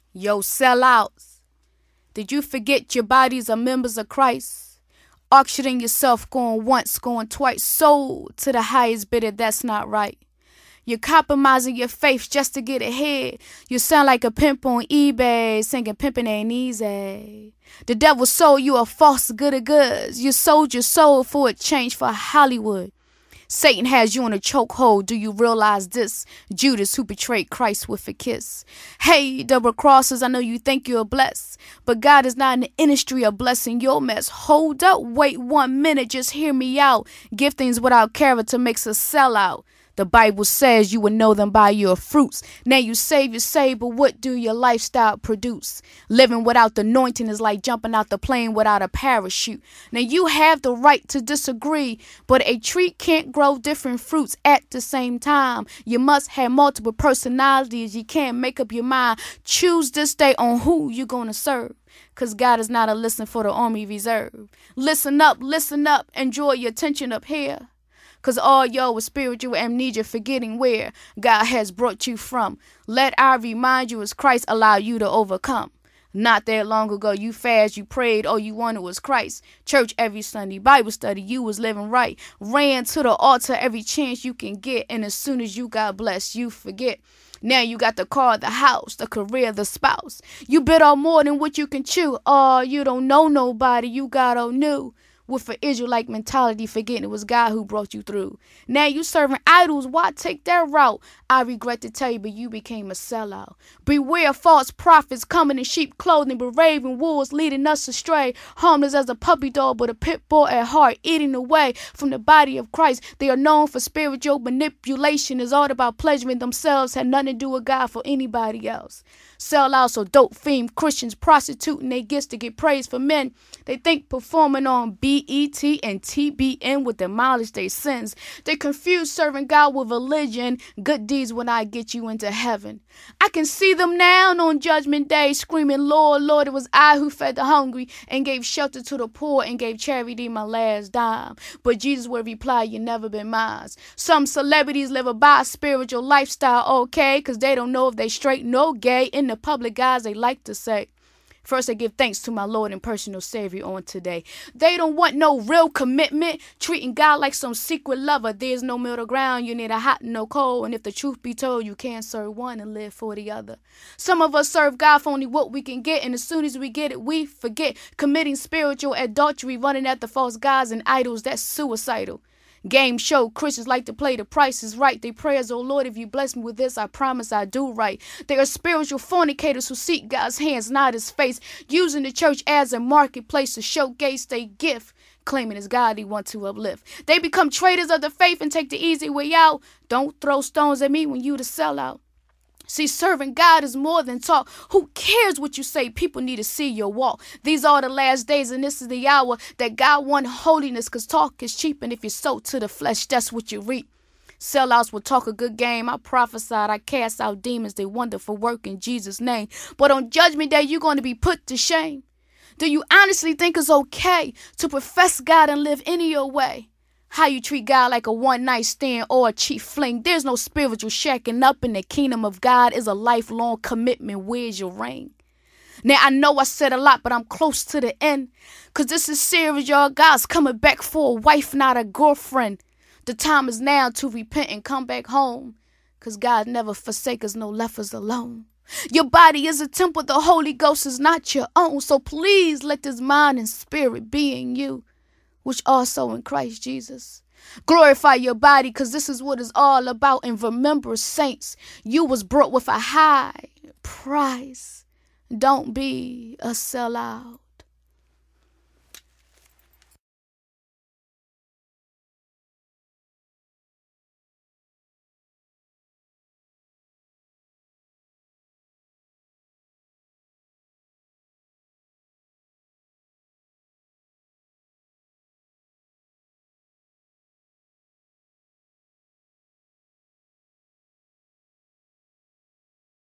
Yo, sellouts. Did you forget your bodies are members of Christ? Auctioning yourself, going once, going twice, sold to the highest bidder, that's not right. You're compromising your faith just to get ahead. You sound like a pimp on eBay, singing pimpin' ain't easy. The devil sold you a false good of goods. You sold your soul for a change for Hollywood. Satan has you in a chokehold. Do you realize this? Judas who betrayed Christ with a kiss. Hey, double crossers, I know you think you're blessed, but God is not in the industry of blessing your mess. Hold up, wait 1 minute, just hear me out. Giftings without character makes a sellout. The Bible says you will know them by your fruits. Now you say, but what do your lifestyle produce? Living without the anointing is like jumping out the plane without a parachute. Now you have the right to disagree, but a tree can't grow different fruits at the same time. You must have multiple personalities. You can't make up your mind. Choose this day on who you're going to serve. Cause God is not a listen for the army reserve. Listen up, enjoy your attention up here. Cause all y'all with spiritual amnesia, forgetting where God has brought you from. Let I remind you as Christ allow you to overcome. Not that long ago you fast, you prayed, all you wanted was Christ. Church every Sunday, Bible study, you was living right. Ran to the altar every chance you can get, and as soon as you got blessed, you forget. Now you got the car, the house, the career, the spouse. You bit off more than what you can chew. Oh, you don't know nobody, you got all new. With an Israelite mentality, forgetting it was God who brought you through. Now you serving idols, why take that route? I regret to tell you, but you became a sellout. Beware false prophets coming in sheep clothing, but raving wolves leading us astray. Harmless as a puppy dog, but a pit bull at heart, eating away from the body of Christ. They are known for spiritual manipulation. It's all about pleasuring themselves, had nothing to do with God for anybody else. Sellouts or dope fiend Christians prostituting their gifts to get praise for men. They think performing on BET and TBN would demolish their sins. They confuse serving God with religion. Good deeds when I get you into heaven. I can see them now on Judgment Day screaming, Lord, Lord, it was I who fed the hungry and gave shelter to the poor and gave charity my last dime. But Jesus will reply, you never been mine. Some celebrities live a bi-spiritual lifestyle, okay, because they don't know if they straight nor gay. In the public, guys, they like to say, first, I give thanks to my Lord and personal Savior on today. They don't want no real commitment, treating God like some secret lover. There's no middle ground. You need a hot and no cold. And if the truth be told, you can't serve one and live for the other. Some of us serve God for only what we can get. And as soon as we get it, we forget. Committing spiritual adultery, running after false gods and idols, that's suicidal. Game show Christians like to play the Price is Right. They prayers, oh Lord, if you bless me with this, I promise I do right. They are spiritual fornicators who seek God's hands, not his face, using the church as a marketplace to showcase their gift, claiming it's God they want to uplift. They become traitors of the faith and take the easy way out. Don't throw stones at me when you the sellout. See, serving God is more than talk. Who cares what you say? People need to see your walk. These are the last days, and this is the hour that God wants holiness, because talk is cheap, and if you sow to the flesh, that's what you reap. Sellouts will talk a good game. I prophesied, I cast out demons. They wonderful work in Jesus' name. But on Judgment Day, you're going to be put to shame. Do you honestly think it's okay to profess God and live any your way? How you treat God like a one-night stand or a cheap fling. There's no spiritual shacking up in the kingdom of God. Is a lifelong commitment. Where's your ring? Now, I know I said a lot, but I'm close to the end. Because this is serious, y'all. God's coming back for a wife, not a girlfriend. The time is now to repent and come back home. Because God never forsake us, no left us alone. Your body is a temple. The Holy Ghost is not your own. So please let this mind and spirit be in you, which also in Christ Jesus. Glorify your body, because this is what it's all about. And remember, saints, you was brought with a high price. Don't be a sellout.